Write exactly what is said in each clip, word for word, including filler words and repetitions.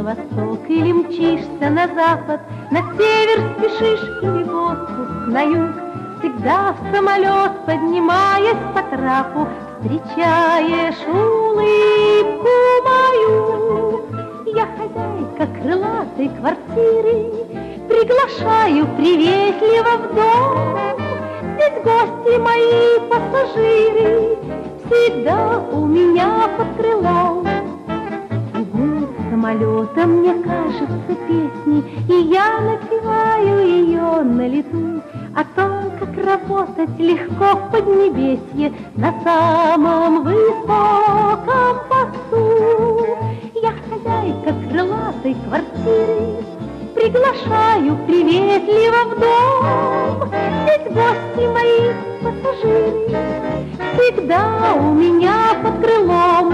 восток или мчишься на запад, на север спешишь или в отпуск на юг, всегда в самолет, поднимаясь по трапу, встречаешь улыбку мою. Я хозяйка крылатой квартиры, приглашаю приветливо в дом. Здесь гости мои пассажиры, всегда у меня под крылом. Гул самолета мне кажется песней, и я напеваю ее на лету о том, как работать легко в Поднебесье на самом высоком посту. Я хозяйка крылатой квартиры, приглашаю приветливо в дом. Здесь гости мои пассажиры, всегда у меня под крылом.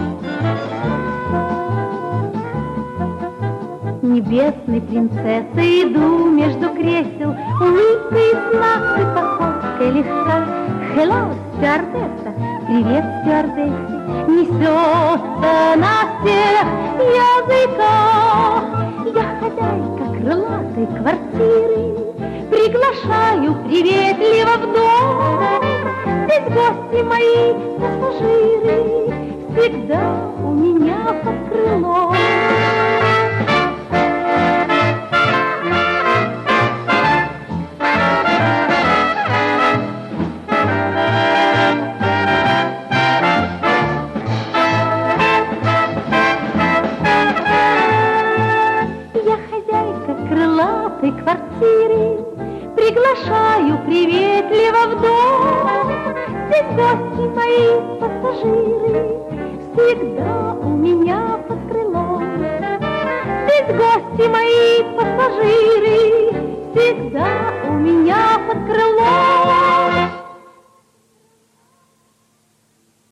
Небесной принцессой иду между кресел, улыбкой сладкой походкой легка. Hello, стюардесса, привет, стюардессе, несется на всех языках. Я хозяйка крылатой квартиры, приглашаю приветливо в дом. Здесь гости мои пассажиры, всегда у меня под крылом. Квартиры, приглашаю приветливо в дом. Здесь гости мои пассажиры, всегда у меня под крылом. Здесь гости мои пассажиры, всегда у меня под крылом.